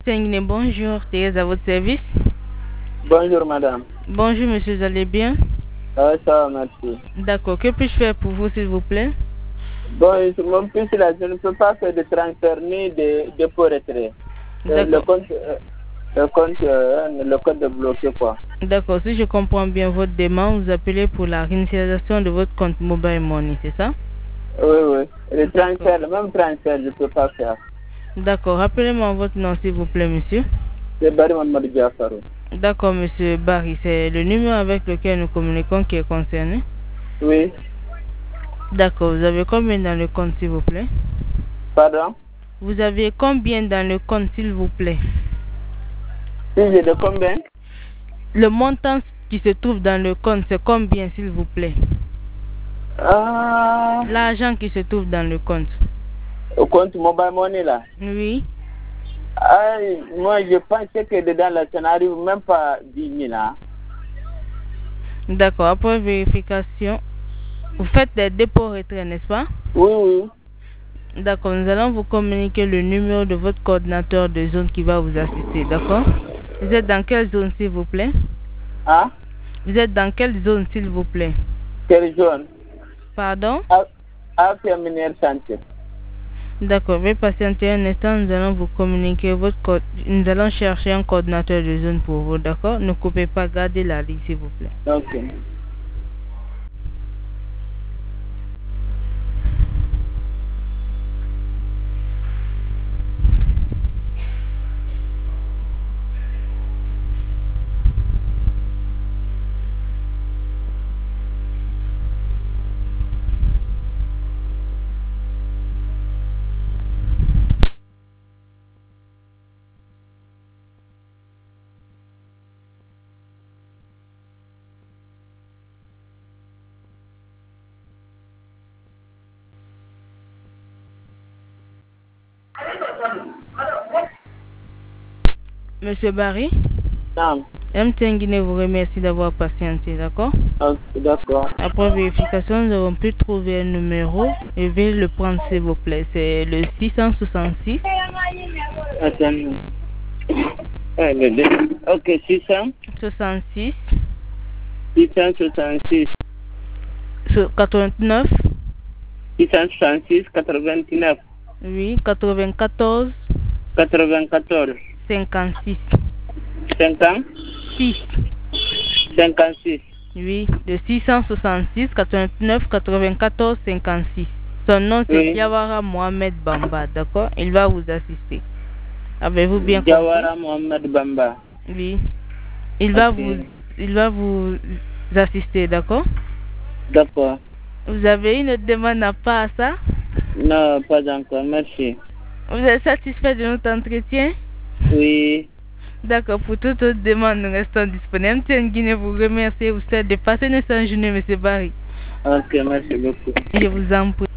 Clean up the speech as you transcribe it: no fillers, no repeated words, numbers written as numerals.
Tengne, bonjour, Thérèse à votre service. Bonjour madame. Bonjour monsieur, vous allez bien? Ça va, merci. D'accord, que puis-je faire pour vous s'il vous plaît? Bon, mon fils là, je ne peux pas faire de transfert ni de dépôt-retrait. Le compte est bloqué quoi. D'accord, si je comprends bien votre demande, vous appelez pour la réinitialisation de votre compte Mobile Money, c'est ça? Oui. Le transfert, le même transfert, je ne peux pas faire. D'accord, rappelez-moi votre nom s'il vous plaît monsieur. C'est Barry Mamadou Diafaro. D'accord monsieur Barry, c'est le numéro avec lequel nous communiquons qui est concerné? Oui. D'accord, vous avez combien dans le compte s'il vous plaît? Pardon? Vous avez combien dans le compte s'il vous plaît? Si j'ai de combien? Le montant qui se trouve dans le compte, c'est combien s'il vous plaît? L'argent qui se trouve dans le compte. Au compte Mobile Money là? Oui. Moi je pensais que dedans là, ça n'arrive même pas 10 000 hein? D'accord, après vérification, vous faites des dépôts-retraits, n'est-ce pas? Oui. D'accord, nous allons vous communiquer le numéro de votre coordinateur de zone qui va vous assister, d'accord? Vous êtes dans quelle zone s'il vous plaît? Vous êtes dans quelle zone s'il vous plaît? Quelle zone? Pardon? Affaires santé. D'accord, veuillez patienter un instant, nous allons vous communiquer votre code. Nous allons chercher un coordinateur de zone pour vous, d'accord? Ne coupez pas, gardez la ligne s'il vous plaît. Ok. Monsieur Barry? Non. MTN Guinée vous remercie d'avoir patienté, d'accord? D'accord. Après vérification, nous avons pu trouver un numéro et veuillez le prendre s'il vous plaît. C'est le 666. Attends. Ok, 66. 666. 89. 666, 89. Oui, 94. 94. 56. 56. 56. Oui, de 666, 89, 94, 56. Son nom c'est Diawara Mohamed Bamba, d'accord? Il va vous assister. Avez-vous bien compris? Diawara Mohamed Bamba. Oui. Il va vous assister, d'accord? D'accord. Vous avez une demande à part à ça? Non, pas encore, merci. Vous êtes satisfait de notre entretien? Oui. D'accord, pour toute autre demande, nous restons disponibles. MTN Guinée vous remercie et vous souhaite de passer une excellente journée, M. Barry. Ok, merci beaucoup. Je vous en prie.